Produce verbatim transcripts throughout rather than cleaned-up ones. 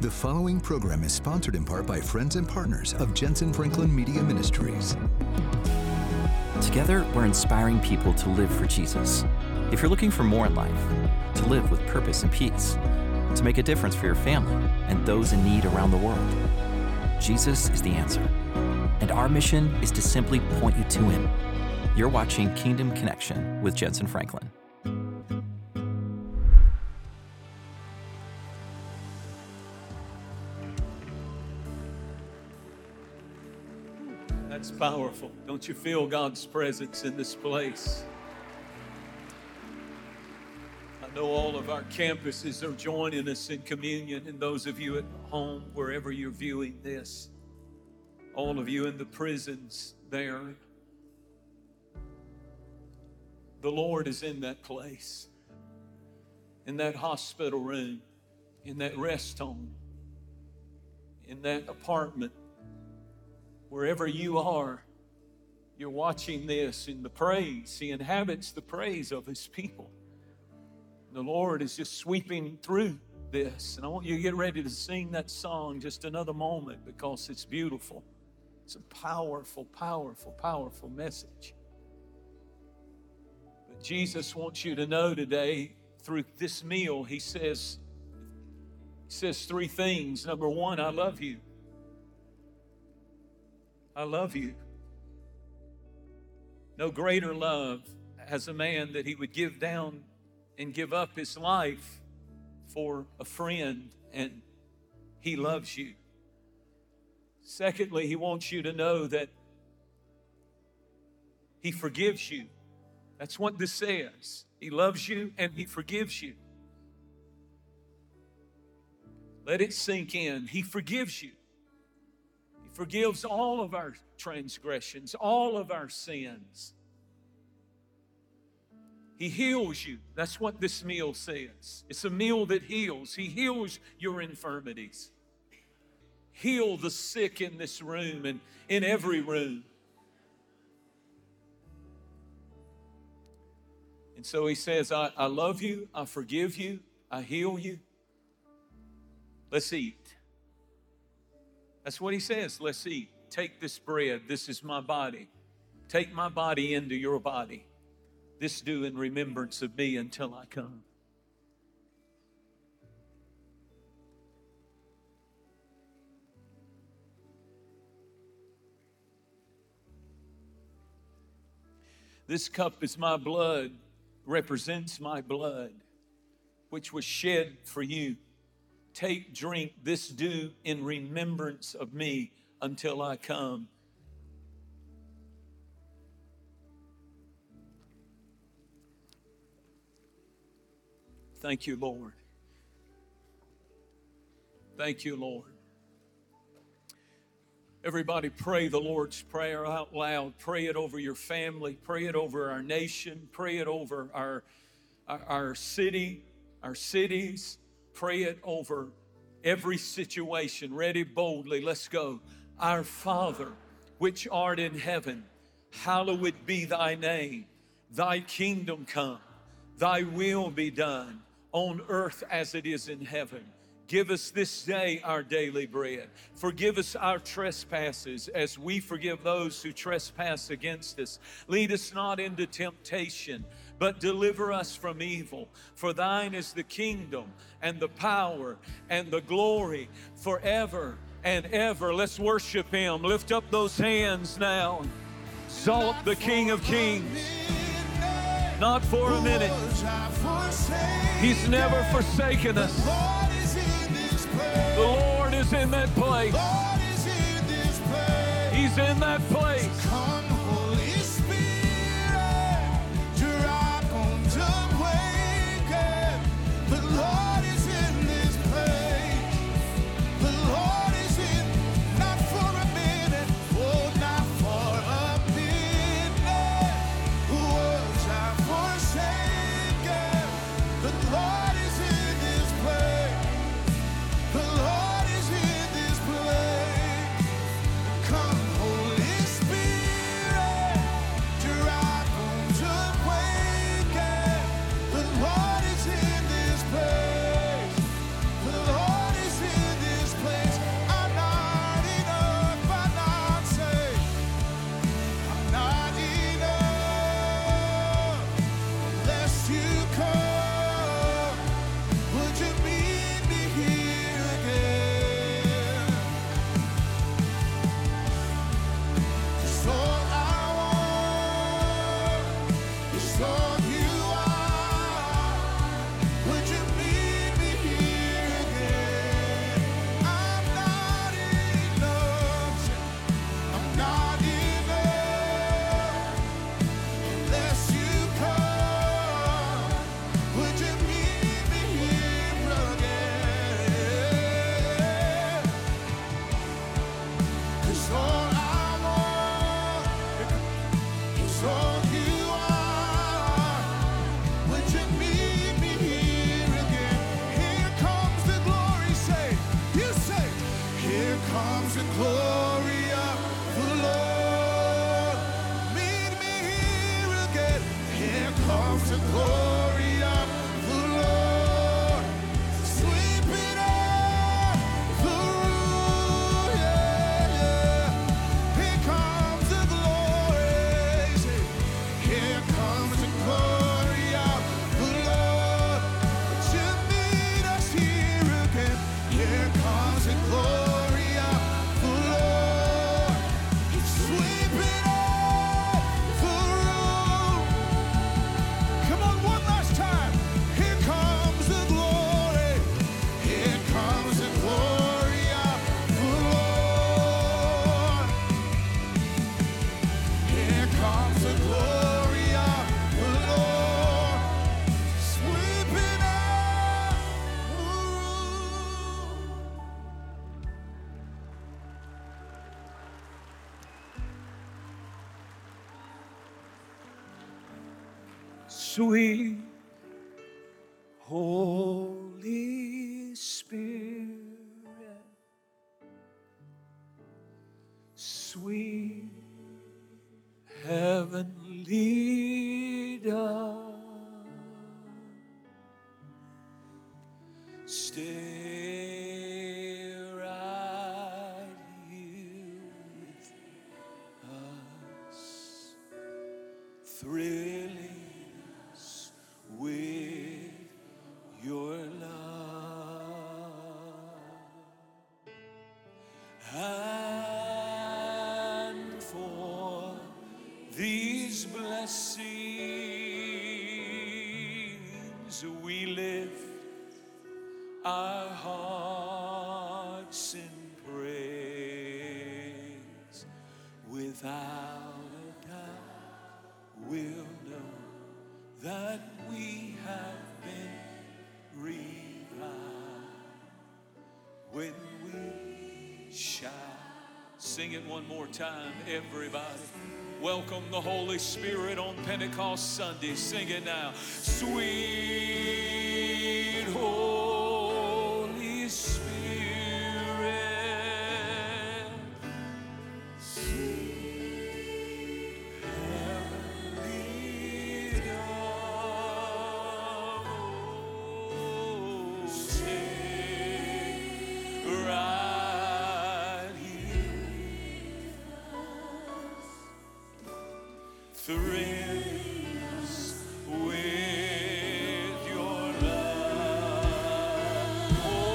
The following program is sponsored in part by friends and partners of Jensen Franklin Media Ministries. Together, we're inspiring people to live for Jesus. If you're looking for more in life, to live with purpose and peace, to make a difference for your family and those in need around the world, Jesus is the answer. And our mission is to simply point you to Him. You're watching Kingdom Connection with Jensen Franklin. That's powerful. Don't you feel God's presence in this place? I know all of our campuses are joining us in communion, and those of you at home, wherever you're viewing this, all of you in the prisons there, the Lord is in that place, in that hospital room, in that rest home, in that apartment. Wherever you are, you're watching this in the praise. He inhabits the praise of His people. The Lord is just sweeping through this. And I want you to get ready to sing that song just another moment, because it's beautiful. It's a powerful, powerful, powerful message. But Jesus wants you to know today, through this meal, He says, He says three things. Number one, I love you. I love you. No greater love has a man that he would give down and give up his life for a friend, and He loves you. Secondly, He wants you to know that He forgives you. That's what this says. He loves you and He forgives you. Let it sink in. He forgives you. Forgives all of our transgressions, all of our sins. He heals you. That's what this meal says. It's a meal that heals. He heals your infirmities. Heal the sick in this room and in every room. And so He says, I, I love you, I forgive you, I heal you. Let's eat. That's what He says. Let's eat. Take this bread. This is my body. Take my body into your body. This do in remembrance of me until I come. This cup is my blood, represents my blood, which was shed for you. Take, drink, this do in remembrance of me until I come. Thank you, Lord. Thank you, Lord. Everybody pray the Lord's Prayer out loud. Pray it over your family. Pray it over our nation. Pray it over our, our, our city, our cities. Pray it over every situation. Ready, boldly, let's go. Our Father, which art in heaven, hallowed be thy name. Thy kingdom come, thy will be done on earth as it is in heaven. Give us this day our daily bread. Forgive us our trespasses as we forgive those who trespass against us. Lead us not into temptation, but deliver us from evil. For thine is the kingdom and the power and the glory forever and ever. Let's worship Him. Lift up those hands now. Exalt the King of Kings. Not for a minute. He's never forsaken us. The Lord is in that place. He's in that place. Come, Holy Spirit, drop on the wake. The Lord is in this place. The Lord is in, not for a minute, oh, not for a minute. Was I forsaken? The Lord is in this place. The Lord is in this place. Come, Holy Spirit. sweet Holy Spirit, sweet heavenly dove, stay right here with us, thrilling us with your love. And for these blessings we lift our hearts in praise. Without a doubt we'll know that we have been revived when we shout. Sing it one more time, everybody. Welcome the Holy Spirit on Pentecost Sunday. Sing it now. Sweet Holy Spirit, sweet heavenly dove, stay right here, thrilling us with your love.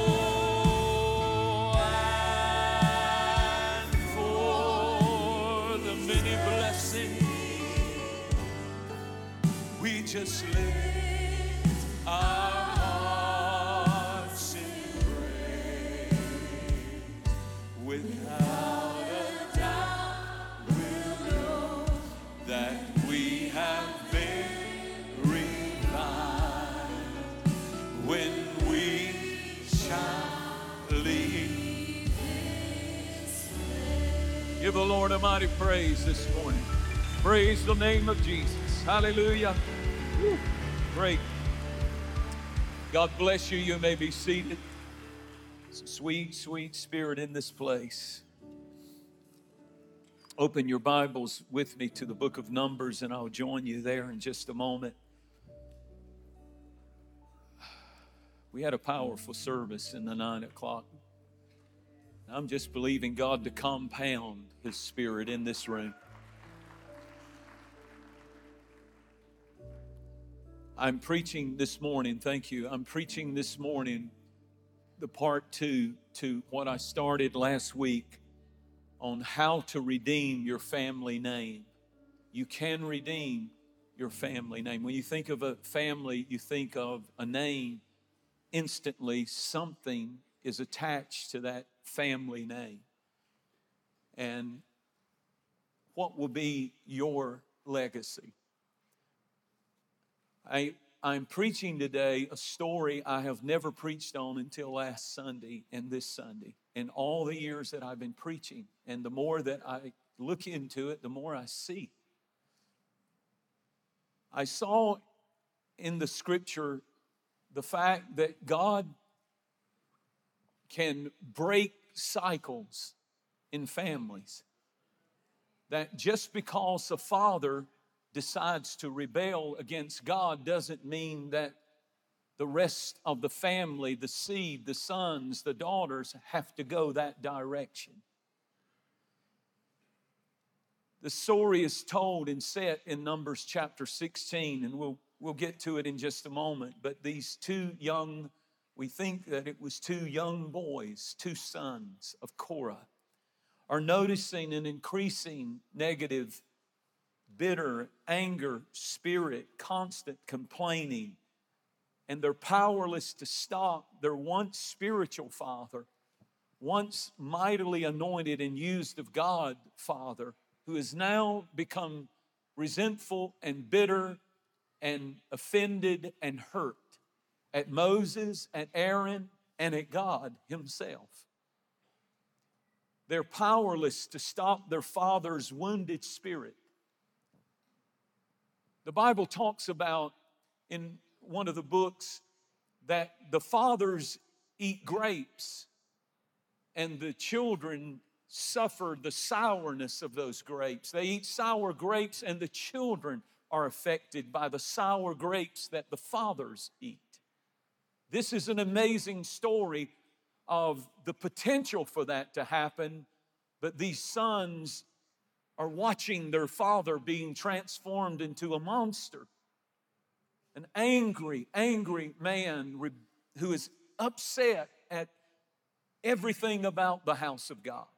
Oh, and for the many blessings we just lift our hearts in praise. Without a doubt we'll know that we have been revived when we shall leave. Give the Lord a mighty praise this morning. Praise the name of Jesus. Hallelujah. Woo. Great. God bless you. You may be seated. It's a sweet, sweet spirit in this place. Open your Bibles with me to the book of Numbers, and I'll join you there in just a moment. We had a powerful service in the nine o'clock. I'm just believing God to compound His Spirit in this room. I'm preaching this morning, thank you. I'm preaching this morning the part two to what I started last week on how to redeem your family name. You can redeem your family name. When you think of a family, you think of a name, instantly something is attached to that family name. And what will be your legacy? I, I'm preaching today a story I have never preached on until last Sunday and this Sunday. In all the years that I've been preaching, and the more that I look into it, the more I see. I saw in the scripture the fact that God can break cycles in families. That just because a father decides to rebel against God doesn't mean that the rest of the family, the seed, the sons, the daughters have to go that direction. The story is told and set in Numbers chapter sixteen, and we'll, we'll get to it in just a moment. But these two young, we think that it was two young boys, two sons of Korah, are noticing an increasing negative, bitter, anger spirit, constant complaining. And they're powerless to stop their once spiritual father, once mightily anointed and used of God Father, who has now become resentful and bitter and offended and hurt at Moses, at Aaron, and at God Himself. They're powerless to stop their father's wounded spirit. The Bible talks about in one of the books that the fathers eat grapes and the children suffer the sourness of those grapes. They eat sour grapes and the children are affected by the sour grapes that the fathers eat. This is an amazing story of the potential for that to happen, but these sons are watching their father being transformed into a monster. An angry, angry man who is upset at everything about the house of God.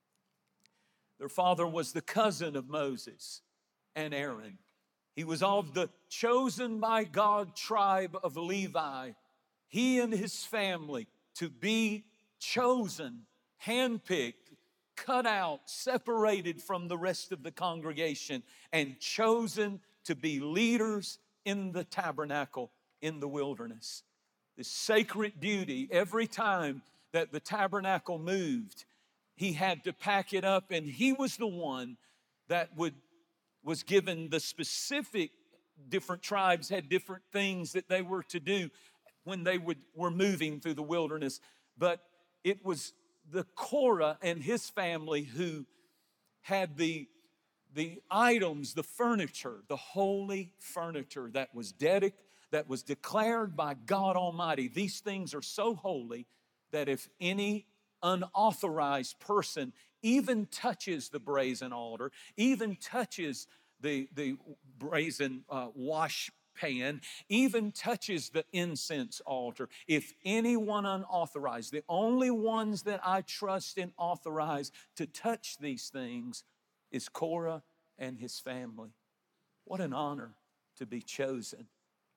Their father was the cousin of Moses and Aaron. He was of the chosen by God tribe of Levi. He and his family to be chosen, handpicked, cut out, separated from the rest of the congregation, and chosen to be leaders in the tabernacle in the wilderness. This sacred duty, every time that the tabernacle moved, he had to pack it up, and he was the one that would was given the specific. Different tribes had different things that they were to do when they would, were moving through the wilderness. But it was the Korah and his family who had the, the items, the furniture, the holy furniture that was dedicated, that was declared by God Almighty. These things are so holy that if any unauthorized person even touches the brazen altar, even touches the, the brazen uh, wash pan, even touches the incense altar, if anyone unauthorized, the only ones that I trust and authorize to touch these things is Korah and his family. What an honor to be chosen.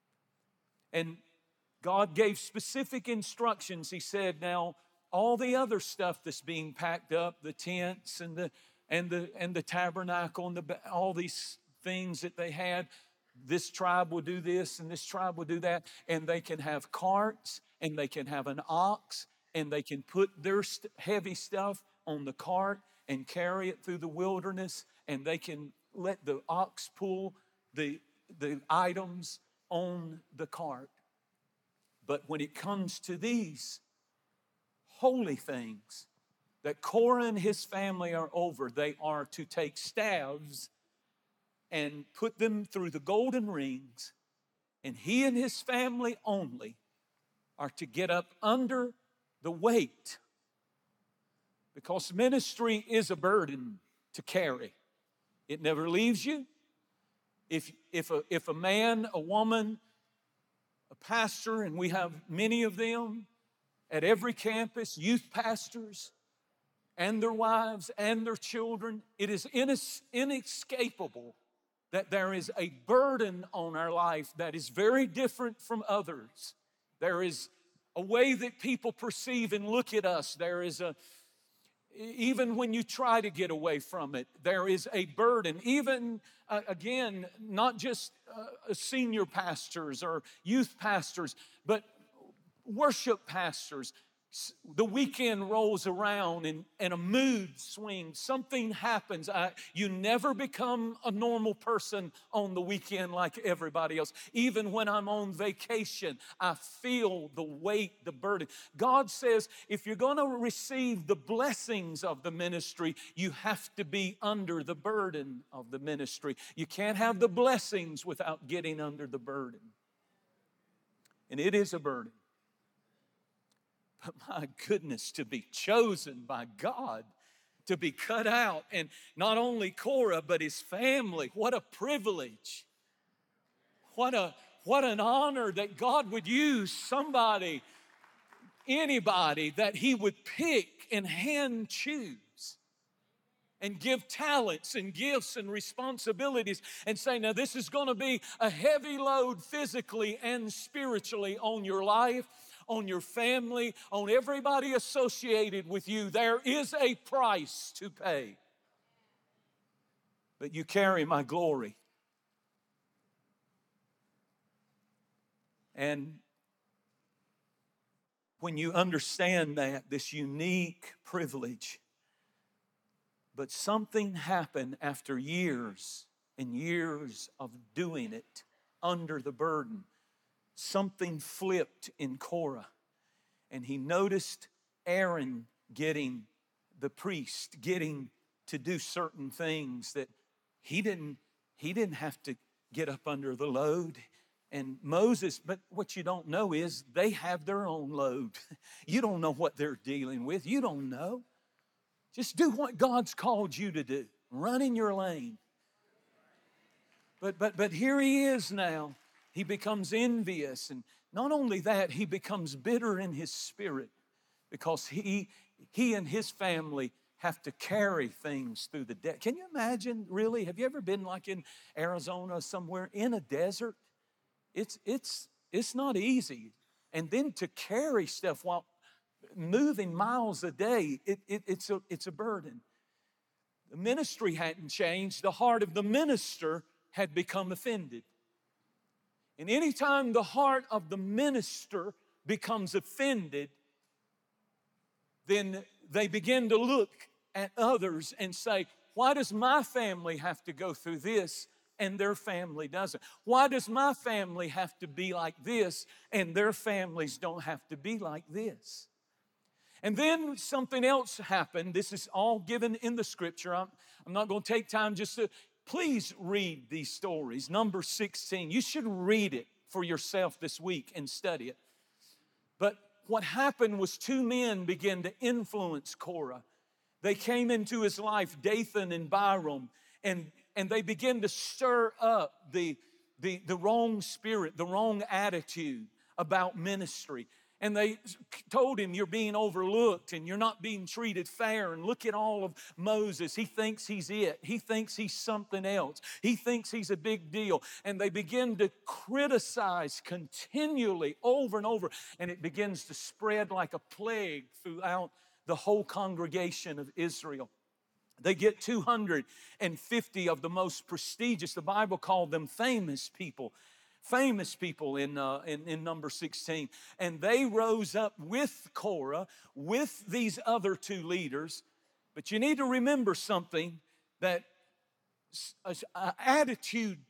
And God gave specific instructions. He said, now, all the other stuff that's being packed up, the tents and the and the and the tabernacle and the all these things that they had, this tribe will do this and this tribe will do that, and they can have carts and they can have an ox and they can put their st- heavy stuff on the cart and carry it through the wilderness, and they can let the ox pull the the items on the cart. But when it comes to these holy things that Korah and his family are over, they are to take staves and put them through the golden rings, and he and his family only are to get up under the weight, because ministry is a burden to carry. It never leaves you. If, if, a, if a man, a woman, a pastor, and we have many of them at every campus, youth pastors and their wives and their children, it is inex- inescapable that there is a burden on our life that is very different from others. There is a way that people perceive and look at us. There is a, even when you try to get away from it, there is a burden. Even, uh, again, not just uh, senior pastors or youth pastors, but worship pastors. The weekend rolls around and, and a mood swings. Something happens. I, you never become a normal person on the weekend like everybody else. Even when I'm on vacation, I feel the weight, the burden. God says if you're going to receive the blessings of the ministry, you have to be under the burden of the ministry. You can't have the blessings without getting under the burden. And it is a burden. But my goodness, to be chosen by God, to be cut out, and not only Korah, but his family, what a privilege. What a what an honor that God would use somebody, anybody that he would pick and hand choose and give talents and gifts and responsibilities and say, now this is going to be a heavy load physically and spiritually on your life, on your family, on everybody associated with you. There is a price to pay. But you carry my glory. And when you understand that, this unique privilege, but something happened after years and years of doing it under the burden. something flipped in Korah. And he noticed Aaron getting, the priest, getting to do certain things that he didn't, he didn't have to get up under the load. And Moses, but what you don't know is they have their own load. You don't know what they're dealing with. You don't know. Just do what God's called you to do. Run in your lane. But, but, but here he is now. He becomes envious. And not only that, he becomes bitter in his spirit because he, he and his family have to carry things through the desert. Can you imagine, really? Have you ever been like in Arizona somewhere in a desert? It's, it's, it's not easy. And then to carry stuff while moving miles a day, it, it, it's, a, it's a burden. The ministry hadn't changed. The heart of the minister had become offended. And anytime the heart of the minister becomes offended, then they begin to look at others and say, why does my family have to go through this and their family doesn't? Why does my family have to be like this and their families don't have to be like this? And then something else happened. This is all given in the scripture. I'm, I'm not going to take time just to, please read these stories. Number sixteen, you should read it for yourself this week and study it. But what happened was two men began to influence Korah. They came into his life, Dathan and Abiram, and, and they began to stir up the, the, the wrong spirit, the wrong attitude about ministry. And they told him, you're being overlooked and you're not being treated fair. And look at all of Moses. He thinks he's it. He thinks he's something else. He thinks he's a big deal. And they begin to criticize continually over and over. And it begins to spread like a plague throughout the whole congregation of Israel. They get two hundred fifty of the most prestigious, the Bible called them famous people, famous people in, uh, in, in number sixteen. And they rose up with Korah, with these other two leaders. But you need to remember something, that an attitude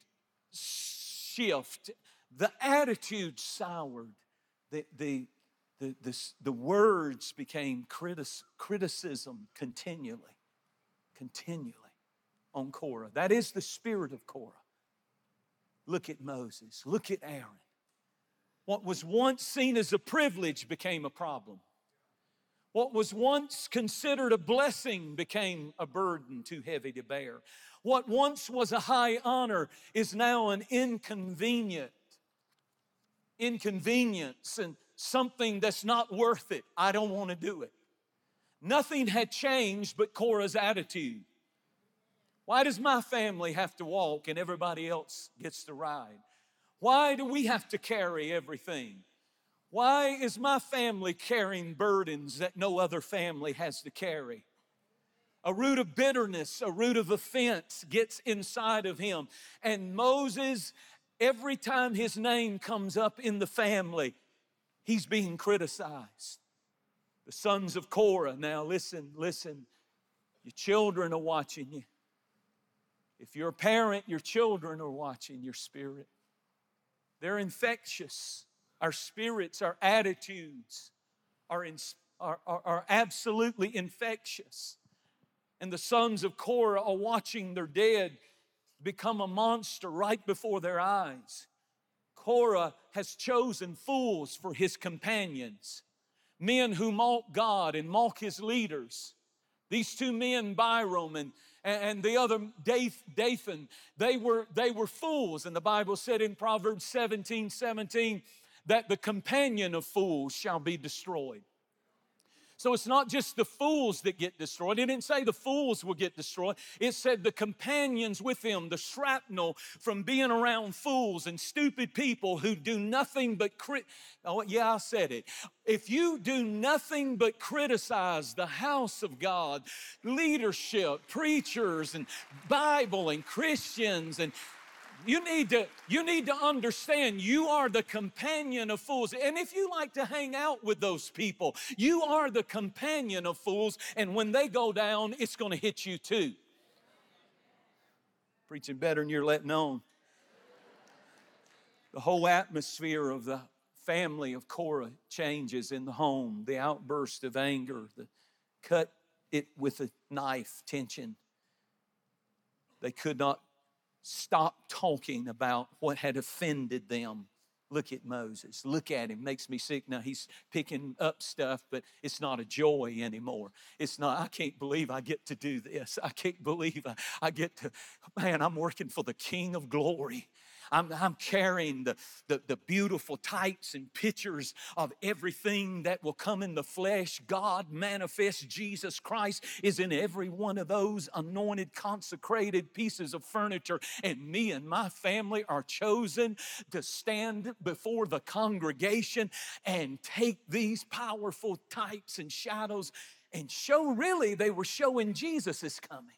shift, the attitude soured, the, the, the, the, the words became critis, criticism continually, continually on Korah. That is the spirit of Korah. Look at Moses. Look at Aaron. What was once seen as a privilege became a problem. What was once considered a blessing became a burden too heavy to bear. What once was a high honor is now an inconvenient, inconvenience and something that's not worth it. I don't want to do it. Nothing had changed but Korah's attitude. Why does my family have to walk and everybody else gets to ride? Why do we have to carry everything? Why is my family carrying burdens that no other family has to carry? A root of bitterness, a root of offense gets inside of him. And Moses, every time his name comes up in the family, he's being criticized. The sons of Korah, now listen, listen, your children are watching you. If you're a parent, your children are watching your spirit. They're infectious. Our spirits, our attitudes are, in, are, are, are absolutely infectious. And the sons of Korah are watching their dad become a monster right before their eyes. Korah has chosen fools for his companions, men who mock God and mock his leaders. These two men, Abiram and, and the other Dathan, they were, they were fools. And the Bible said in Proverbs seventeen seventeen that the companion of fools shall be destroyed. So it's not just the fools that get destroyed. It didn't say the fools will get destroyed. It said the companions with them, the shrapnel from being around fools and stupid people who do nothing but crit. Oh, yeah, I said it. If you do nothing but criticize the house of God, leadership, preachers, and Bible, and Christians, and You need to, you need to understand you are the companion of fools. And if you like to hang out with those people, you are the companion of fools. And when they go down, it's going to hit you too. Preaching better than you're letting on. The whole atmosphere of the family of Korah changes in the home. The outburst of anger, the cut it with a knife tension. They could not stop talking about what had offended them. Look at Moses. Look at him. Makes me sick. Now he's picking up stuff, but it's not a joy anymore. It's not, I can't believe I get to do this. I can't believe I, I get to, man, I'm working for the King of Glory. I'm, I'm carrying the, the, the beautiful types and pictures of everything that will come in the flesh. God manifest, Jesus Christ is in every one of those anointed, consecrated pieces of furniture. And me and my family are chosen to stand before the congregation and take these powerful types and shadows and show, really, they were showing Jesus is coming.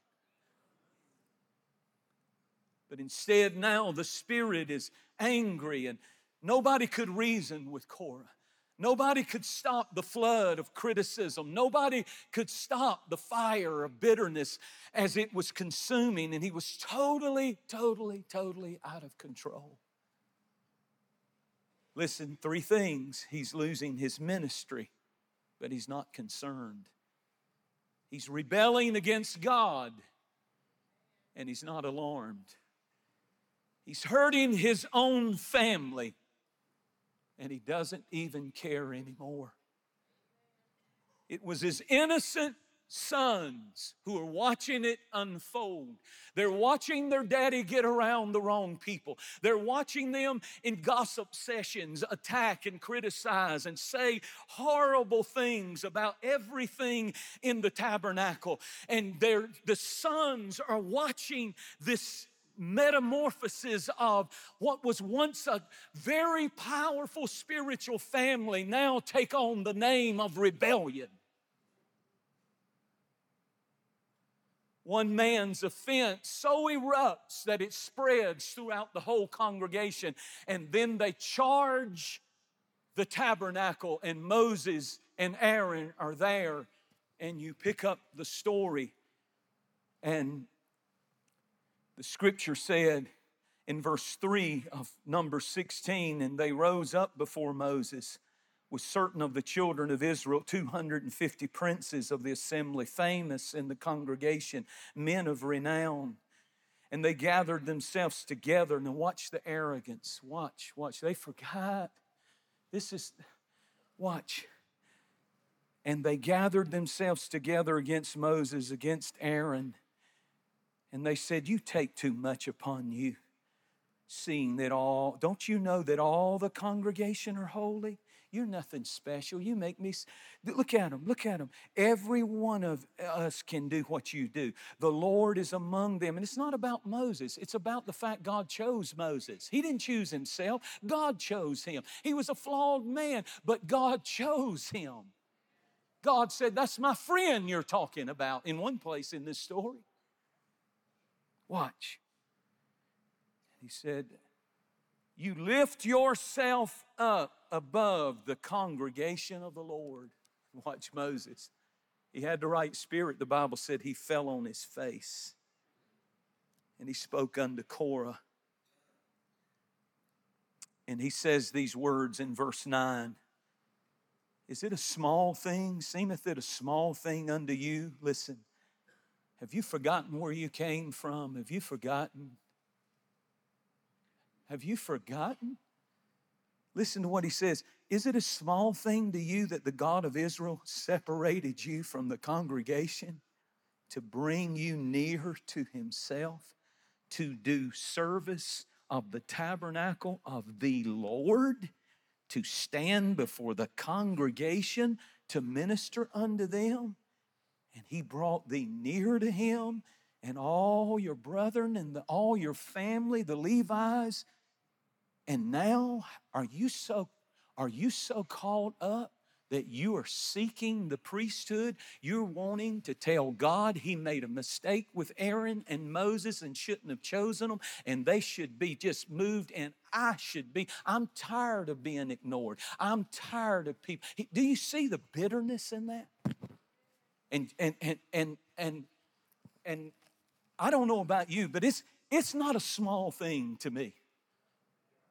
But instead now the Spirit is angry and nobody could reason with Korah. Nobody could stop the flood of criticism. Nobody could stop the fire of bitterness as it was consuming, and he was totally, totally, totally out of control. Listen, three things. He's losing his ministry, but he's not concerned. He's rebelling against God, and he's not alarmed. He's hurting his own family, and he doesn't even care anymore. It was his innocent sons who are watching it unfold. They're watching their daddy get around the wrong people. They're watching them in gossip sessions attack and criticize and say horrible things about everything in the tabernacle. And they're, the sons are watching this metamorphosis of what was once a very powerful spiritual family now take on the name of rebellion. One man's offense so erupts that it spreads throughout the whole congregation, and then they charge the tabernacle, and Moses and Aaron are there, and you pick up the story, and the scripture said in verse three of number sixteen, and they rose up before Moses with certain of the children of Israel, two hundred fifty princes of the assembly, famous in the congregation, men of renown. And they gathered themselves together. Now watch the arrogance. Watch, watch. They forgot. This is, watch. And they gathered themselves together against Moses, against Aaron. And they said, you take too much upon you, seeing that all, don't you know that all the congregation are holy? You're nothing special. You make me, look at them, look at them. Every one of us can do what you do. The Lord is among them. And it's not about Moses. It's about the fact God chose Moses. He didn't choose himself. God chose him. He was a flawed man, but God chose him. God said, that's my friend you're talking about in one place in this story. Watch. He said, you lift yourself up above the congregation of the Lord. Watch Moses. He had the right spirit. The Bible said he fell on his face. And he spoke unto Korah. And he says these words in verse nine. Is it a small thing? Seemeth it a small thing unto you? Listen. Have you forgotten where you came from? Have you forgotten? Have you forgotten? Listen to what he says. Is it a small thing to you that the God of Israel separated you from the congregation to bring you near to himself, to do service of the tabernacle of the Lord, to stand before the congregation to minister unto them? And he brought thee near to him, and all your brethren and the, all your family, the Levites. And now are you so are you so caught up that you are seeking the priesthood? You're wanting to tell God he made a mistake with Aaron and Moses and shouldn't have chosen them, and they should be just moved, and I should be. I'm tired of being ignored. I'm tired of people. Do you see the bitterness in that? And and and and and and I don't know about you, but it's it's not a small thing to me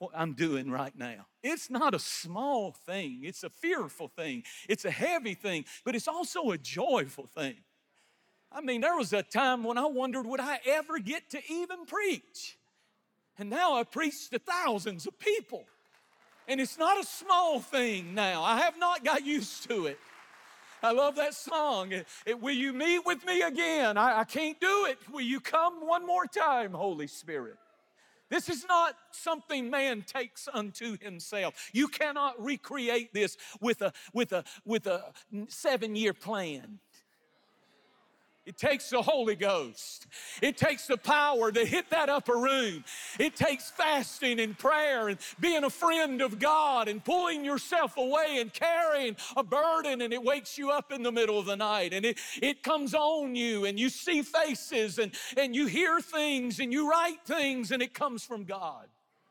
what I'm doing right now. It's not a small thing. It's a fearful thing. It's a heavy thing, but it's also a joyful thing. I mean, there was a time when I wondered, would I ever get to even preach? And now I preach to thousands of people. And it's not a small thing now. I have not got used to it. I love that song. It, it, will you meet with me again? I, I can't do it. Will you come one more time, Holy Spirit? This is not something man takes unto himself. You cannot recreate this with a, with a, with a seven-year plan. It takes the Holy Ghost. It takes the power to hit that upper room. It takes fasting and prayer and being a friend of God and pulling yourself away and carrying a burden, and it wakes you up in the middle of the night, and it, it comes on you, and you see faces, and, and you hear things, and you write things, and it comes from God.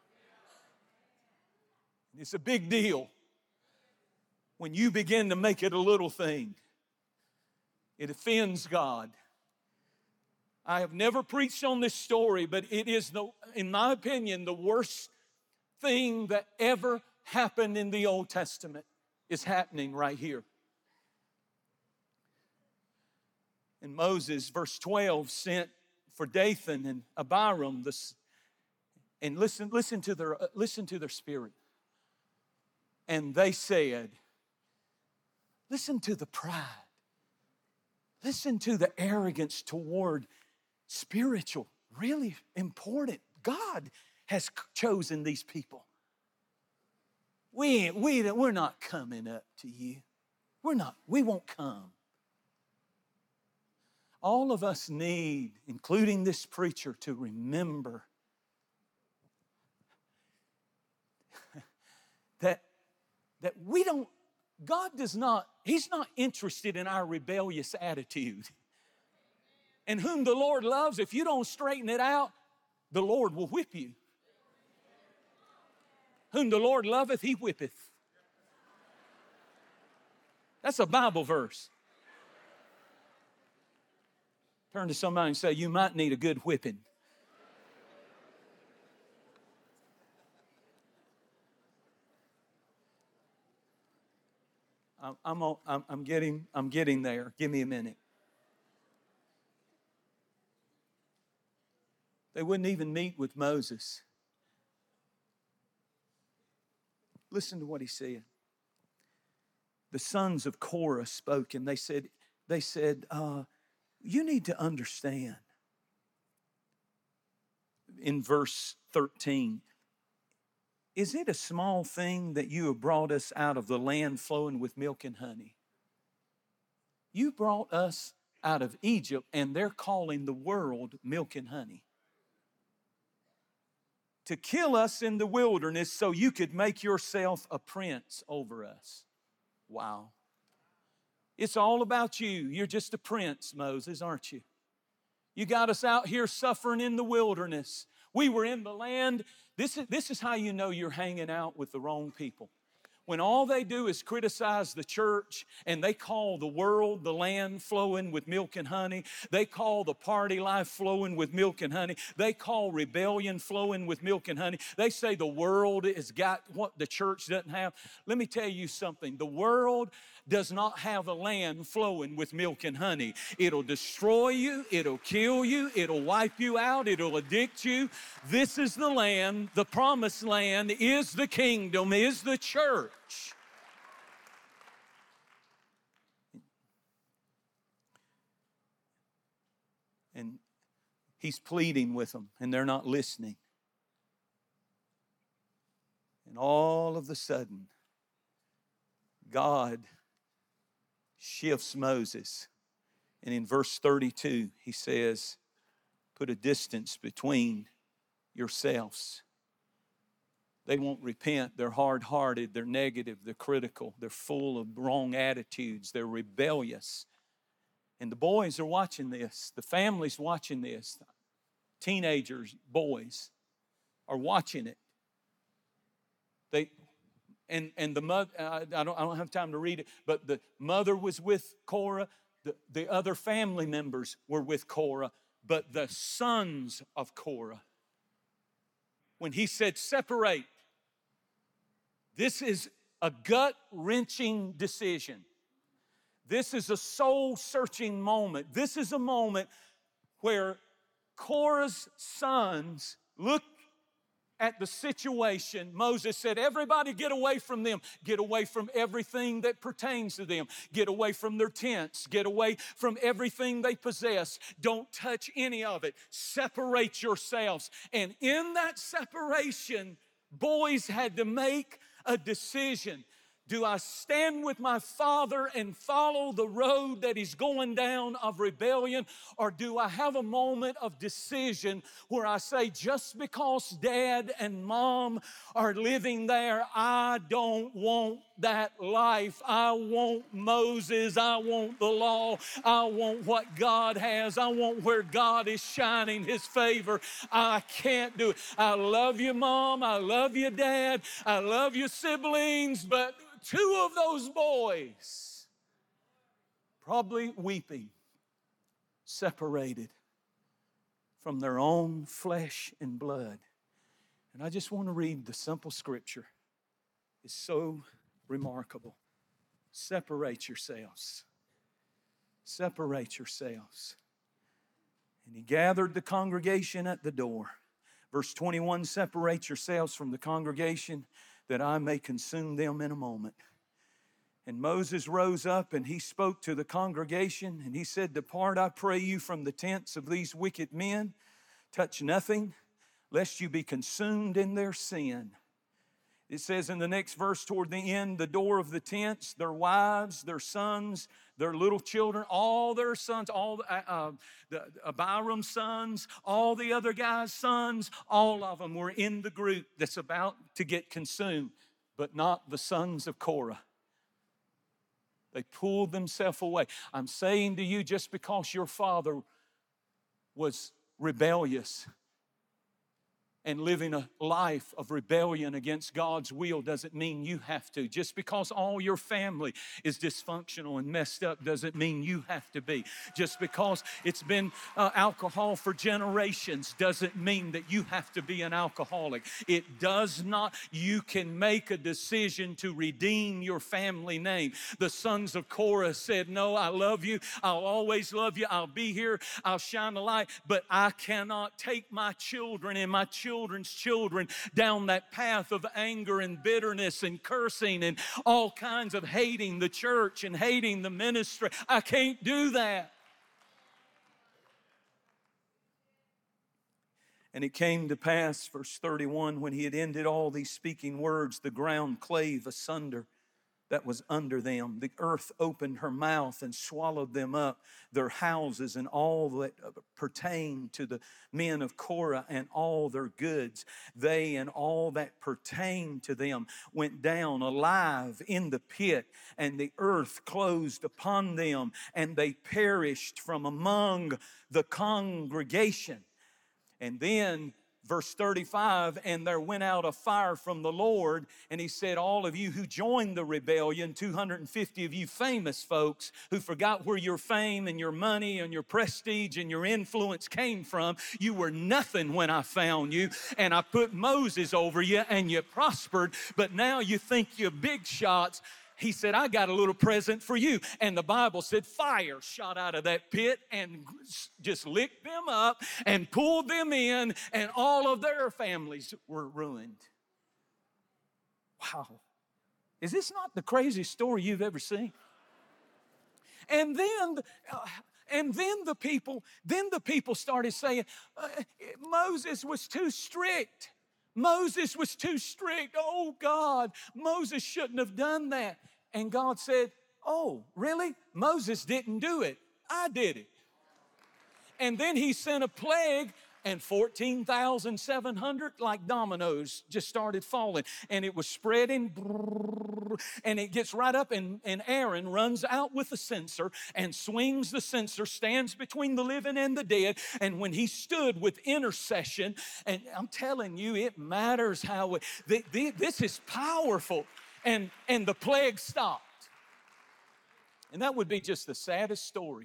It's a big deal when you begin to make it a little thing. It offends God. I have never preached on this story, but it is, the, in my opinion, the worst thing that ever happened in the Old Testament is happening right here. And Moses, verse twelve, sent for Dathan and Abiram, this, and listen, listen to their, listen to their spirit. And they said, listen to the pride. Listen to the arrogance toward spiritual, really important. God has chosen these people. We, we, we're not coming up to you. We're not, we won't come. All of us need, including this preacher, to remember that, that we don't, God does not, He's not interested in our rebellious attitude. And whom the Lord loves, if you don't straighten it out, the Lord will whip you. Whom the Lord loveth, He whippeth. That's a Bible verse. Turn to somebody and say, you might need a good whipping. I'm, I'm, I'm, getting, I'm getting there. Give me a minute. They wouldn't even meet with Moses. Listen to what he said. The sons of Korah spoke, and they said, they said, uh, you need to understand. In verse thirteen, is it a small thing that you have brought us out of the land flowing with milk and honey? You brought us out of Egypt, and they're calling the world milk and honey. To kill us in the wilderness so you could make yourself a prince over us. Wow. It's all about you. You're just a prince, Moses, aren't you? You got us out here suffering in the wilderness. We were in the land. This is, this is how you know you're hanging out with the wrong people. When all they do is criticize the church, and they call the world the land flowing with milk and honey. They call the party life flowing with milk and honey. They call rebellion flowing with milk and honey. They say the world has got what the church doesn't have. Let me tell you something. The world does not have a land flowing with milk and honey. It'll destroy you. It'll kill you. It'll wipe you out. It'll addict you. This is the land. The promised land is the kingdom, is the church. And he's pleading with them, and they're not listening. And all of a sudden, God shifts Moses. And in verse thirty-two, he says, put a distance between yourselves. They won't repent. They're hard-hearted. They're negative. They're critical. They're full of wrong attitudes. They're rebellious. And the boys are watching this. The family's watching this. Teenagers, boys are watching it. They, and, and the mother, I don't, I don't have time to read it, but the mother was with Korah. The, the other family members were with Korah. But the sons of Korah, when he said separate, This is a gut-wrenching decision. This is a soul-searching moment. This is a moment where Korah's sons look at the situation. Moses said, everybody get away from them. Get away from everything that pertains to them. Get away from their tents. Get away from everything they possess. Don't touch any of it. Separate yourselves. And in that separation, boys had to make a decision. Do I stand with my father and follow the road that he's going down of rebellion? Or do I have a moment of decision where I say, just because dad and mom are living there, I don't want that life. I want Moses. I want the law. I want what God has. I want where God is shining His favor. I can't do it. I love you, Mom. I love you, Dad. I love your siblings, but two of those boys, probably weeping, separated from their own flesh and blood. And I just want to read the simple scripture. It's so remarkable. Separate yourselves. Separate yourselves. And he gathered the congregation at the door. Verse twenty-one, separate yourselves from the congregation, that I may consume them in a moment. And Moses rose up and he spoke to the congregation and he said, depart, I pray you, from the tents of these wicked men. Touch nothing, lest you be consumed in their sin. It says in the next verse toward the end, the door of the tents, their wives, their sons, their little children, all their sons, all uh, uh, the Abiram's sons, all the other guys' sons, all of them were in the group that's about to get consumed, but not the sons of Korah. They pulled themselves away. I'm saying to you, just because your father was rebellious and living a life of rebellion against God's will doesn't mean you have to. Just because all your family is dysfunctional and messed up doesn't mean you have to be. Just because it's been uh, alcohol for generations doesn't mean that you have to be an alcoholic. It does not. You can make a decision to redeem your family name. The sons of Korah said, no, I love you. I'll always love you. I'll be here. I'll shine the light. But I cannot take my children and my children children's children down that path of anger and bitterness and cursing and all kinds of hating the church and hating the ministry. I can't do that. And it came to pass, verse thirty-one, when he had ended all these speaking words, the ground clave asunder that was under them. The earth opened her mouth and swallowed them up, their houses and all that pertained to the men of Korah and all their goods. They and all that pertained to them went down alive in the pit, and the earth closed upon them, and they perished from among the congregation. And then verse thirty-five, and there went out a fire from the Lord, and he said, all of you who joined the rebellion, two hundred fifty of you famous folks who forgot where your fame and your money and your prestige and your influence came from, you were nothing when I found you, and I put Moses over you, and you prospered, but now you think you're big shots. He said, I got a little present for you. And the Bible said fire shot out of that pit and just licked them up and pulled them in, and all of their families were ruined. Wow. Is this not the craziest story you've ever seen? And then, uh, and then the people, then the people started saying, uh, Moses was too strict. Moses was too strict. Oh, God, Moses shouldn't have done that. And God said, oh, really? Moses didn't do it. I did it. And then he sent a plague, and fourteen thousand seven hundred, like dominoes, just started falling. And it was spreading, and it gets right up, and, and Aaron runs out with the censer and swings the censer, stands between the living and the dead. And when he stood with intercession, and I'm telling you, it matters how, it, the, the, this is powerful. And, and the plague stopped. And that would be just the saddest story.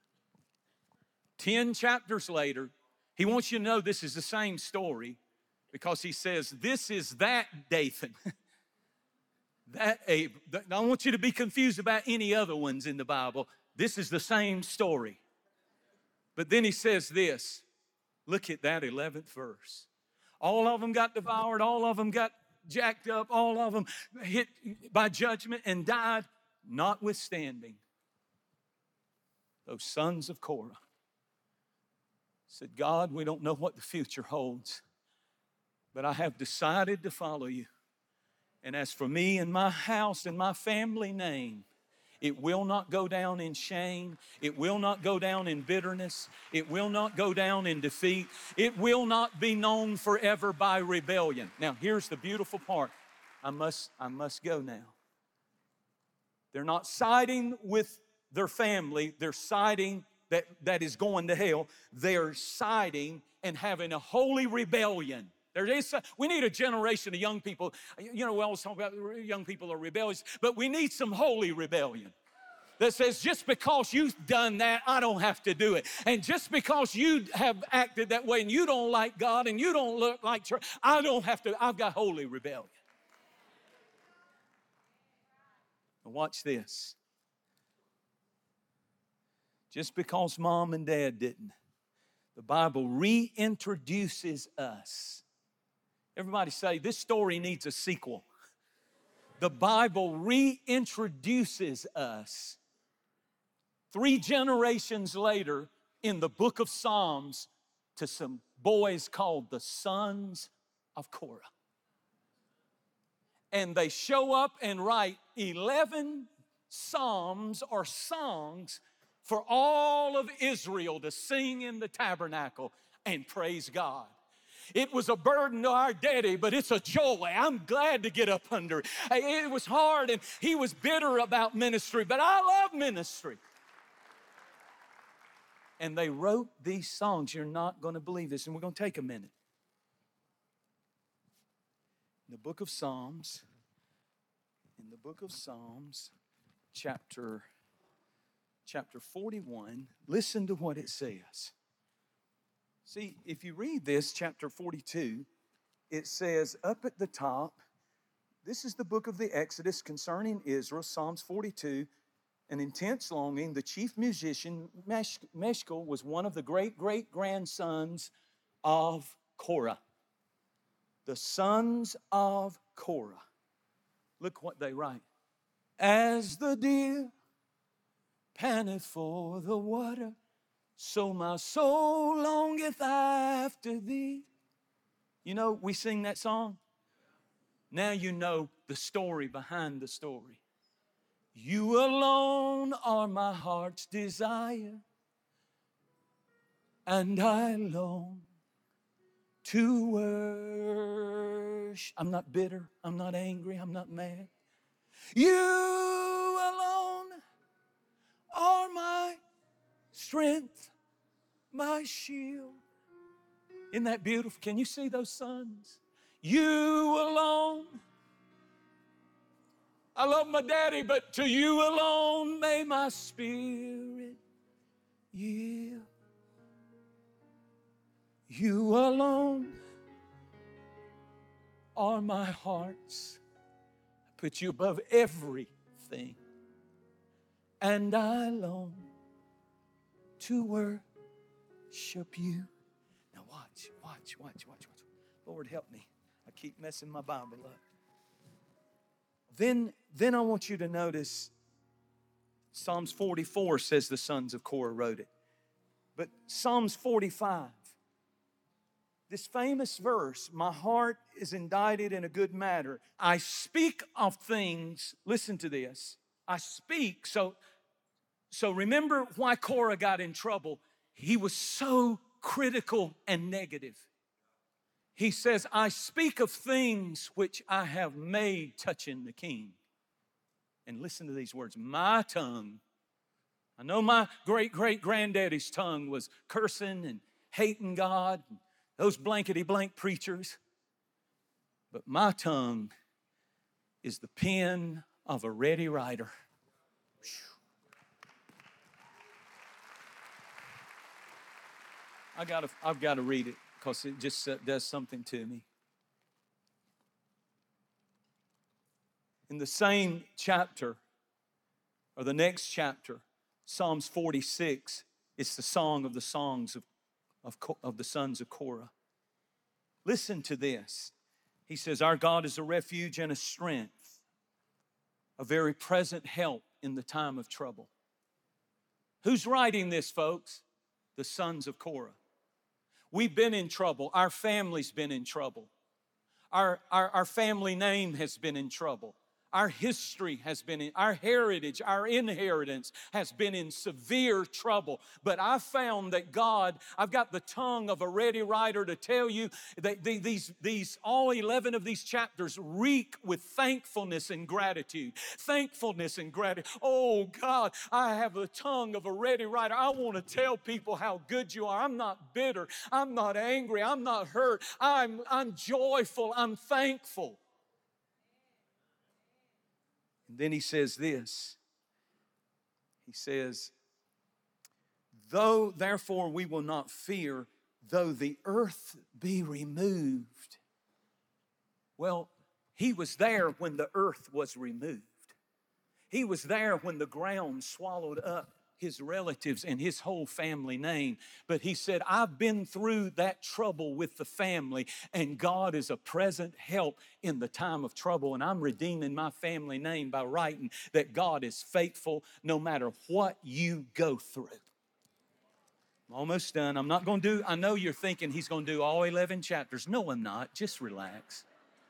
Ten chapters later, he wants you to know this is the same story, because he says, this is that Dathan. That Abe. I don't want you to be confused about any other ones in the Bible. This is the same story. But then he says this. Look at that eleventh verse. All of them got devoured. All of them got jacked up. All of them hit by judgment and died. Notwithstanding, those sons of Korah said, God, we don't know what the future holds, but I have decided to follow you. And as for me and my house and my family name, it will not go down in shame. It will not go down in bitterness. It will not go down in defeat. It will not be known forever by rebellion. Now, here's the beautiful part. I must, I must go now. They're not siding with their family. They're siding that, that is going to hell. They're siding and having a holy rebellion. There is, we need a generation of young people. You know, we always talk about young people are rebellious, but we need some holy rebellion that says, just because you've done that, I don't have to do it. And just because you have acted that way and you don't like God and you don't look like church, I don't have to. I've got holy rebellion. Now watch this. Just because mom and dad didn't, the Bible reintroduces us. Everybody say, this story needs a sequel. The Bible reintroduces us three generations later in the book of Psalms to some boys called the sons of Korah. And they show up and write eleven psalms or songs for all of Israel to sing in the tabernacle and praise God. It was a burden to our daddy, but it's a joy. I'm glad to get up under it. It was hard, and he was bitter about ministry, but I love ministry. And they wrote these songs. You're not going to believe this, and we're going to take a minute. In the book of Psalms, in the book of Psalms, chapter, chapter forty-one, listen to what it says. See, if you read this, chapter forty-two, it says up at the top, this is the book of the Exodus concerning Israel, Psalms forty-two, an intense longing. The chief musician, Meshkel, was one of the great-great-grandsons of Korah. The sons of Korah. Look what they write. As the deer panteth for the water, so my soul longeth after thee. You know, we sing that song. Now you know the story behind the story. You alone are my heart's desire, and I long to worship. I'm not bitter. I'm not angry. I'm not mad. You alone are my strength, my shield. Isn't that beautiful? Can you see those sons? You alone. I love my daddy, but to you alone may my spirit yield. You alone are my hearts. I put you above everything, and I long to worship you. Now watch, watch, watch, watch, watch. Lord, help me. I keep messing my Bible up. Then, then I want you to notice Psalms forty-four says the sons of Korah wrote it. But Psalms forty-five, this famous verse, my heart is indicted in a good matter. I speak of things, listen to this. I speak, so, so remember why Korah got in trouble. He was so critical and negative. He says, I speak of things which I have made touching the king. And listen to these words, my tongue. I know my great-great-granddaddy's tongue was cursing and hating God, and those blankety-blank preachers. But my tongue is the pen of a ready writer. I gotta, I've got to read it because it just does something to me. In the same chapter, or the next chapter, Psalms forty-six, it's the song of the songs of, of, of the sons of Korah. Listen to this. He says, our God is a refuge and a strength, a very present help in the time of trouble. Who's writing this, folks? The sons of Korah. We've been in trouble. Our family's been in trouble. Our, our, our family name has been in trouble. Our history has been in, our heritage, our inheritance has been in severe trouble. But I found that God, I've got the tongue of a ready writer to tell you that these, these, all eleven of these chapters reek with thankfulness and gratitude. Thankfulness and gratitude. Oh God, I have the tongue of a ready writer. I want to tell people how good you are. I'm not bitter. I'm not angry. I'm not hurt. I'm, I'm joyful. I'm thankful. And then he says this. He says, though therefore we will not fear, though the earth be removed. Well, he was there when the earth was removed. He was there when the ground swallowed up his relatives and his whole family name. But he said, I've been through that trouble with the family, and God is a present help in the time of trouble. And I'm redeeming my family name by writing that God is faithful no matter what you go through. I'm almost done. I'm not going to do, I know you're thinking he's going to do all eleven chapters. No, I'm not. Just relax.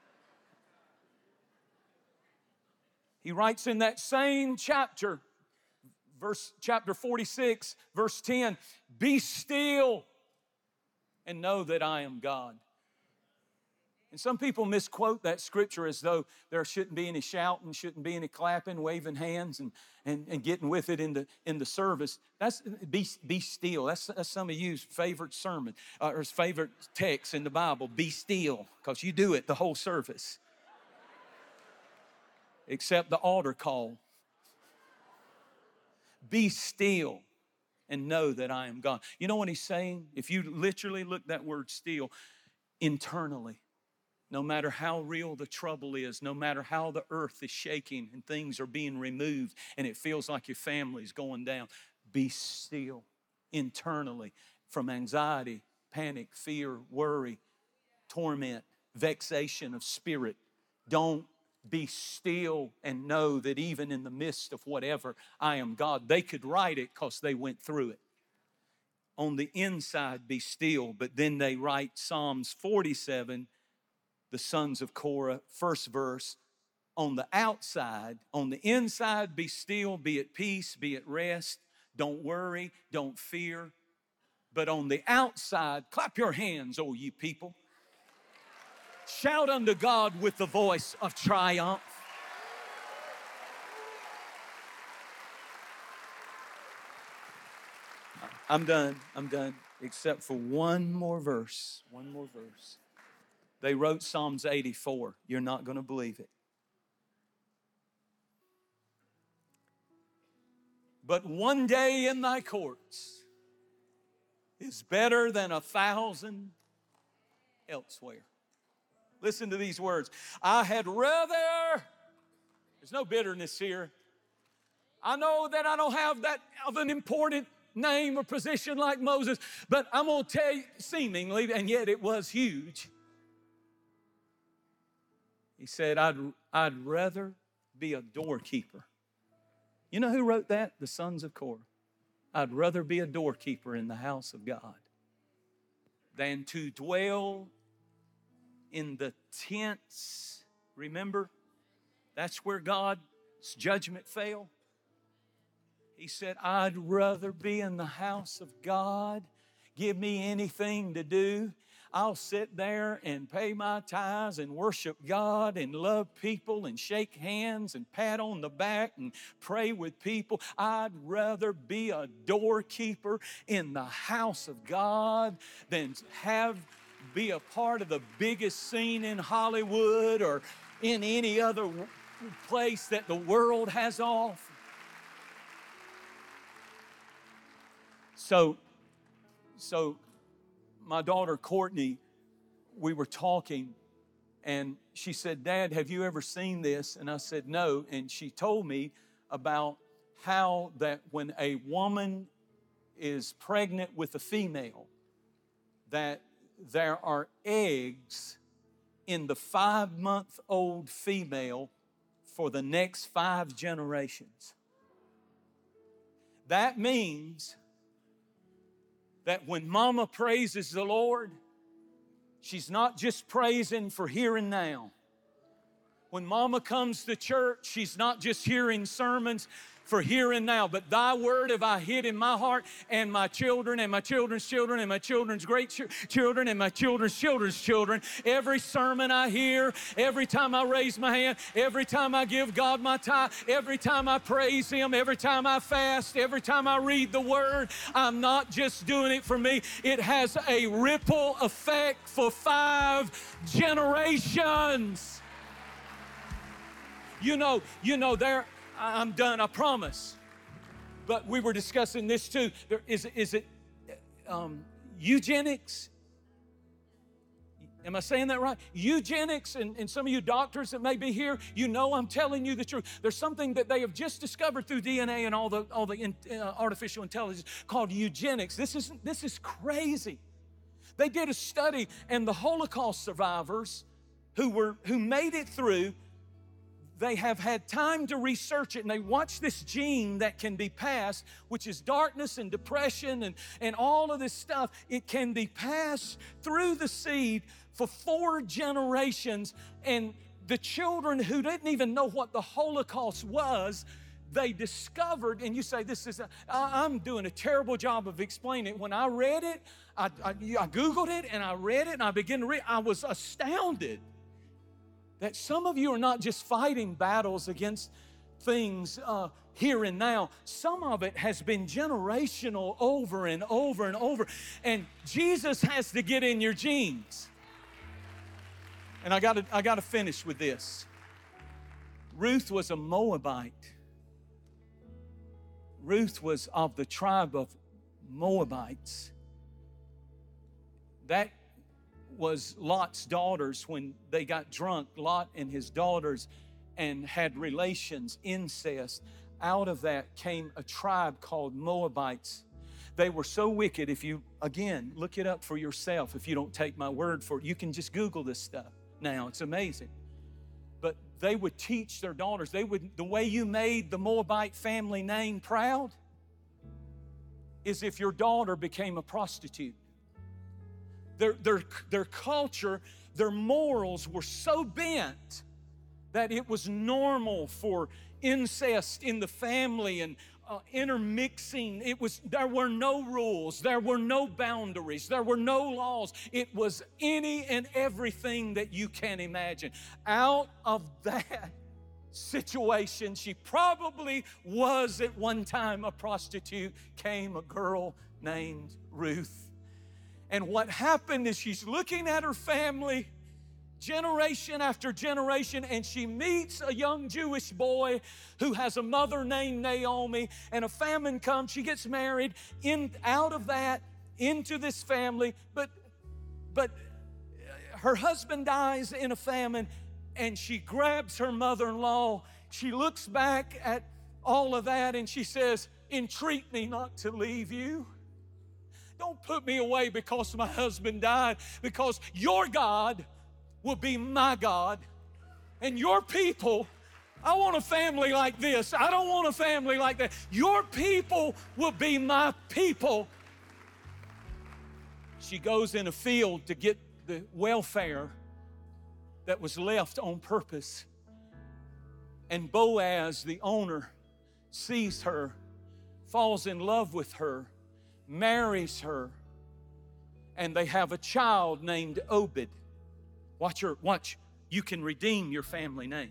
He writes in that same chapter, Verse chapter forty-six, verse ten, be still and know that I am God. And some people misquote that scripture as though there shouldn't be any shouting, shouldn't be any clapping, waving hands, and, and, and getting with it in the, in the service. That's be, be still. That's, that's some of you's favorite sermon uh, or favorite text in the Bible. Be still, because you do it the whole service. Except the altar call. Be still and know that I am God. You know what he's saying? If you literally look that word still, internally, no matter how real the trouble is, no matter how the earth is shaking and things are being removed and it feels like your family's going down, be still internally from anxiety, panic, fear, worry, torment, vexation of spirit. Don't be still and know that even in the midst of whatever, I am God. They could write it because they went through it. On the inside, be still. But then they write Psalms forty-seven, the sons of Korah, first verse. On the outside, on the inside, be still, be at peace, be at rest. Don't worry, don't fear. But on the outside, clap your hands, oh ye people. Shout unto God with the voice of triumph. I'm done. I'm done. Except for one more verse. One more verse. They wrote Psalms eighty-four. You're not going to believe it. But one day in thy courts is better than a thousand elsewhere. Listen to these words. I had rather, there's no bitterness here. I know that I don't have that of an important name or position like Moses, but I'm going to tell you, seemingly, and yet it was huge. He said, I'd, I'd rather be a doorkeeper. You know who wrote that? The sons of Korah. I'd rather be a doorkeeper in the house of God than to dwell in the tents. Remember, that's where God's judgment fell. He said, I'd rather be in the house of God. Give me anything to do. I'll sit there and pay my tithes and worship God and love people and shake hands and pat on the back and pray with people. I'd rather be a doorkeeper in the house of God than have be a part of the biggest scene in Hollywood or in any other place that the world has off. So, so my daughter Courtney, we were talking, And she said, Dad, have you ever seen this? And I said, no. And she told me about how that when a woman is pregnant with a female, that there are eggs in the five-month-old female for the next five generations. That means that when mama praises the Lord, she's not just praising for here and now. When mama comes to church, she's not just hearing sermons for here and now, but thy word have I hid in my heart, and my children and my children's children and my children's great ch- children and my children's children's children. Every sermon I hear, every time I raise my hand, every time I give God my tithe, every time I praise Him, every time I fast, every time I read the word, I'm not just doing it for me. It has a ripple effect for five generations. You know, you know, there, I'm done, I promise. But we were discussing this too. There, is, is it um, eugenics? Am I saying that right? Eugenics, and, and some of you doctors that may be here, you know I'm telling you the truth. There's something that they have just discovered through D N A and all the, all the in, uh, artificial intelligence called eugenics. This is, this is crazy. They did a study, and the Holocaust survivors who were who made it through, they have had time to research it, and they watch this gene that can be passed, which is darkness and depression and, and all of this stuff. It can be passed through the seed for four generations, and the children who didn't even know what the Holocaust was, they discovered, and you say, this is, a, I, I'm doing a terrible job of explaining it. When I read it, I, I, I Googled it, and I read it, and I began to read, I was astounded that some of you are not just fighting battles against things uh, here and now. Some of it has been generational over and over and over. And Jesus has to get in your genes. And I got to I got to finish with this. Ruth was a Moabite. Ruth was of the tribe of Moabites. That was Lot's daughters. When they got drunk, Lot and his daughters and had relations, incest. Out of that came a tribe called Moabites. They were so wicked. If you, again, look it up for yourself. If you don't take my word for it, you can just Google this stuff now. It's amazing. But they would teach their daughters, they would, the way you made the Moabite family name proud is if your daughter became a prostitute. Their, their, their culture, their morals were so bent that it was normal for incest in the family and uh, intermixing. It was, there were no rules, there were no boundaries, there were no laws. It was any and everything that you can imagine. Out of that situation, she probably was at one time a prostitute, came a girl named Ruth. And what happened is she's looking at her family generation after generation, and she meets a young Jewish boy who has a mother named Naomi, and a famine comes. She gets married in out of that into this family, but but her husband dies in a famine, and she grabs her mother-in-law. She looks back at all of that and she says, "Entreat me not to leave you. Don't put me away because my husband died, because your God will be my God, and your people, I want a family like this. I don't want a family like that. Your people will be my people." She goes in a field to get the welfare that was left on purpose, and Boaz, the owner, sees her, falls in love with her, marries her, and they have a child named Obed. Watch her, watch. You can redeem your family name.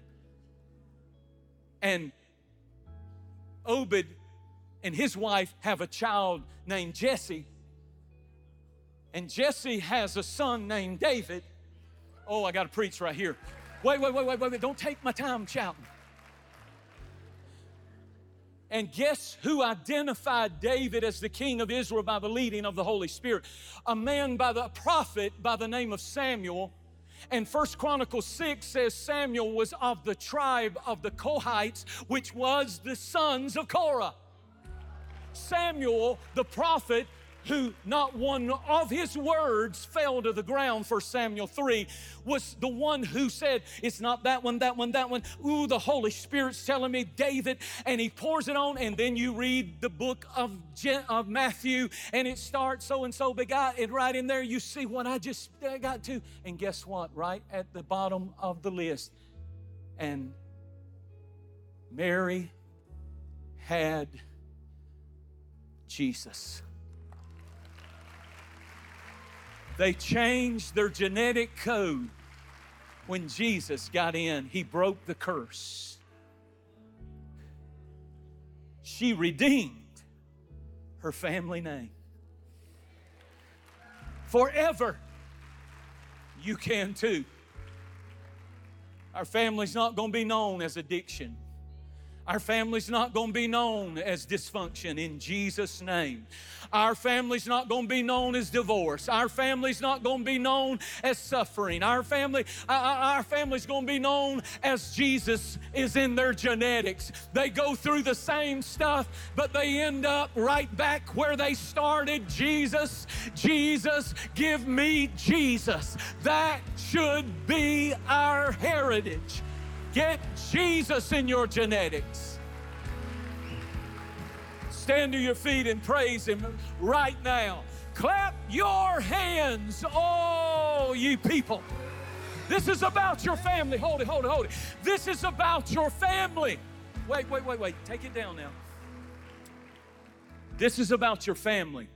And Obed and his wife have a child named Jesse. And Jesse has a son named David. Oh, I got to preach right here. Wait, wait, wait, wait, wait, wait. Don't take my time shouting. And guess who identified David as the king of Israel by the leading of the Holy Spirit? A man by the prophet by the name of Samuel. And First Chronicles six says Samuel was of the tribe of the Kohites, which was the sons of Korah. Samuel, the prophet, who not one of his words fell to the ground, First Samuel three, was the one who said, it's not that one, that one, that one. Ooh, the Holy Spirit's telling me David, and he pours it on, and then you read the book of, Je- of Matthew, and it starts so-and-so begot, and right in there you see what I just got to. And guess what? Right at the bottom of the list, and Mary had Jesus. They changed their genetic code when Jesus got in. He broke the curse. She redeemed her family name. Forever, you can too. Our family's not going to be known as addiction. Our family's not going to be known as dysfunction in Jesus' name. Our family's not going to be known as divorce. Our family's not going to be known as suffering. Our family, our family's going to be known as Jesus is in their genetics. They go through the same stuff, but they end up right back where they started. Jesus, Jesus, give me Jesus. That should be our heritage. Get Jesus in your genetics. Stand to your feet and praise Him right now. Clap your hands, all ye people. This is about your family. Hold it, hold it, hold it. This is about your family. Wait, wait, wait, wait. Take it down now. This is about your family.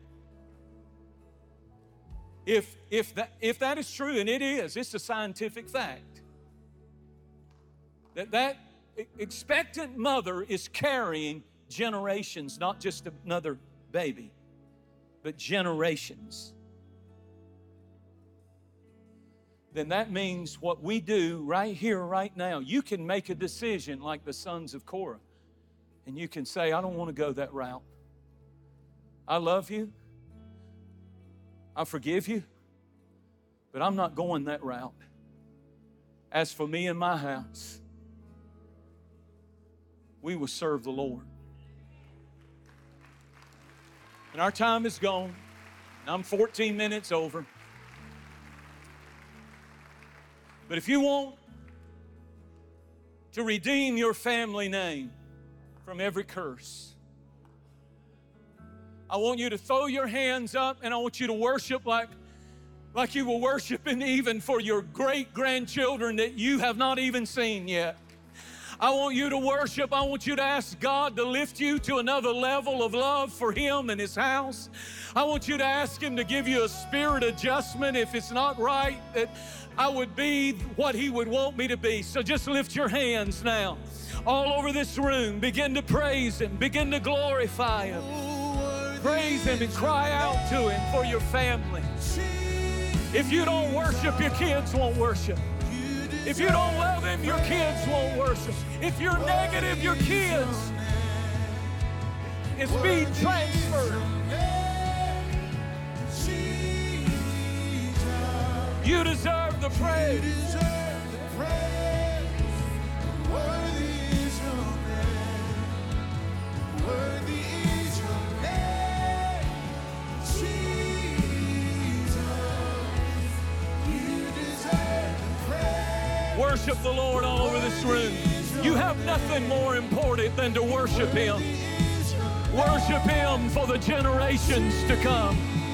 If, if, that, if that is true, and it is, it's a scientific fact. That that expectant mother is carrying generations, not just another baby, but generations. Then that means what we do right here, right now, you can make a decision like the sons of Korah, and you can say, I don't want to go that route. I love you. I forgive you, but I'm not going that route. As for me and my house, we will serve the Lord. And our time is gone. And I'm fourteen minutes over. But if you want to redeem your family name from every curse, I want you to throw your hands up, and I want you to worship like, like you were worshiping even for your great-grandchildren that you have not even seen yet. I want you to worship. I want you to ask God to lift you to another level of love for Him and His house. I want you to ask Him to give you a spirit adjustment if it's not right, that I would be what He would want me to be. So just lift your hands now. All over this room, begin to praise Him. Begin to glorify Him. Praise Him and cry out to Him for your family. If you don't worship, your kids won't worship. If you don't love Him, your kids won't worship. If you're negative, your kids, it's being transferred. You deserve the praise. Worship the Lord all over this room. You have nothing more important than to worship Him. Worship Him for the generations to come.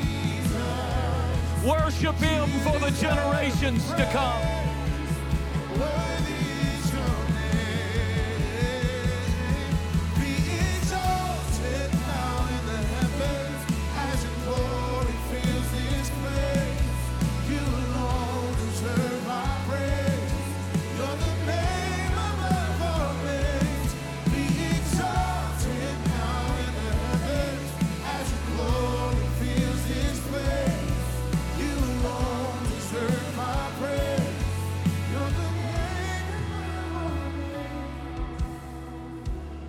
Worship Him for the generations to come.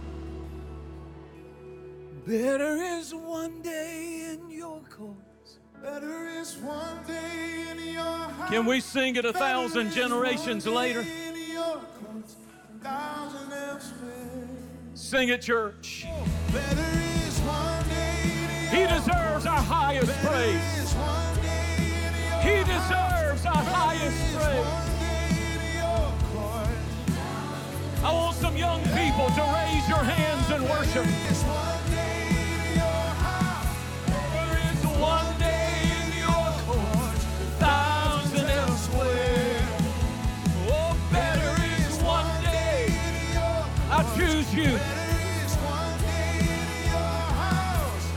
Better is one day in your courts Better is one day in your house. Can we sing it a thousand generations later? In your courts, a thousand elsewhere. Sing it, church. Better is one day in He your deserves our highest Better praise. is one day in your He house. deserves our highest Better is praise. one day in your court. I want some young people to raise your hands and worship. Better is one day in your house. There is one day in your court, thousand elsewhere. Oh, better is one day. I choose you. Better is one day in your house.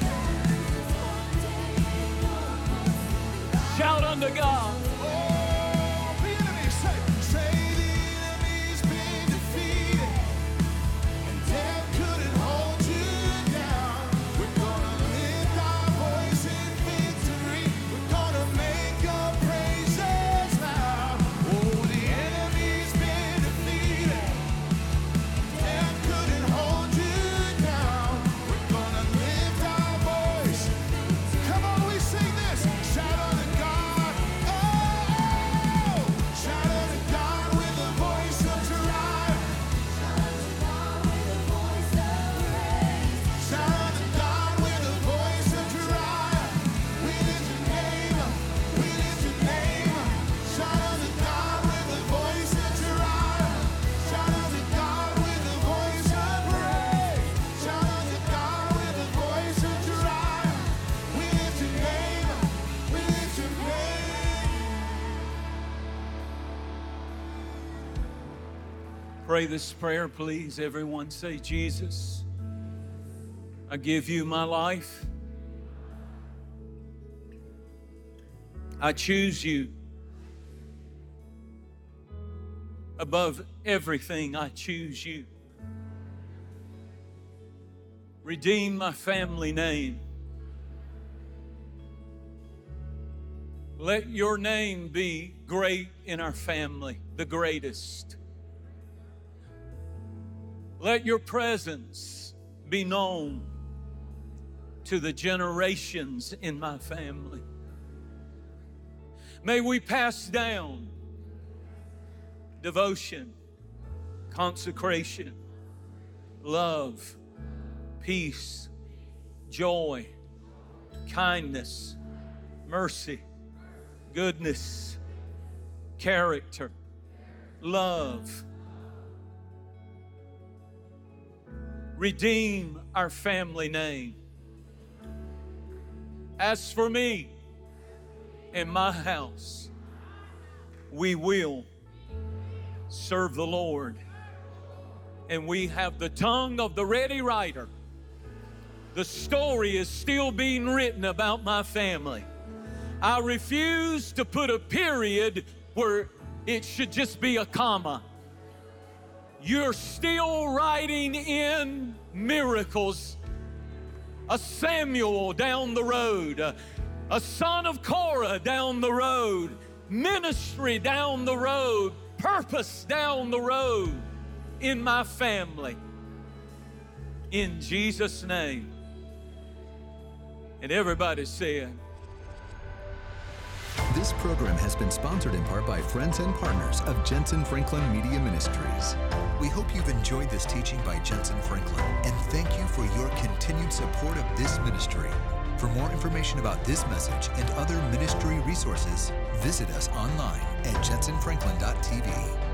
Shout unto God. Oh, the enemy say, say the enemy's been defeated, and death couldn't hold you down. We're gonna lift our voice in victory. We're gonna make our praises loud. Oh, the enemy's been defeated. Death couldn't hold you down. We're gonna lift our voice. Come on, we sing this. Shout unto God. Oh, shout unto God with the voice of triumph. Shout unto God with the voice of triumph. We lift your name. We lift your name. Shout unto God with the voice of triumph. Shout unto God with the voice of praise. Shout unto God with the voice of triumph. We lift your name. We lift your name. Pray this prayer, please. Everyone say, Jesus, I give you my life. I choose you. Above everything, I choose you. Redeem my family name. Let your name be great in our family, the greatest. Let your presence be known to the generations in my family. May we pass down devotion, consecration, love, peace, joy, kindness, mercy, goodness, character, love. Redeem our family name. As for me and my house, we will serve the Lord. And we have the tongue of the ready writer. The story is still being written about my family. I refuse to put a period where it should just be a comma. You're still writing in miracles. A Samuel down the road, a, a son of Korah down the road, ministry down the road, purpose down the road in my family. In Jesus' name. And everybody said, This program has been sponsored in part by friends and partners of Jensen Franklin Media Ministries. We hope you've enjoyed this teaching by Jensen Franklin, and thank you for your continued support of this ministry. For more information about this message and other ministry resources, visit us online at jensen franklin dot t v.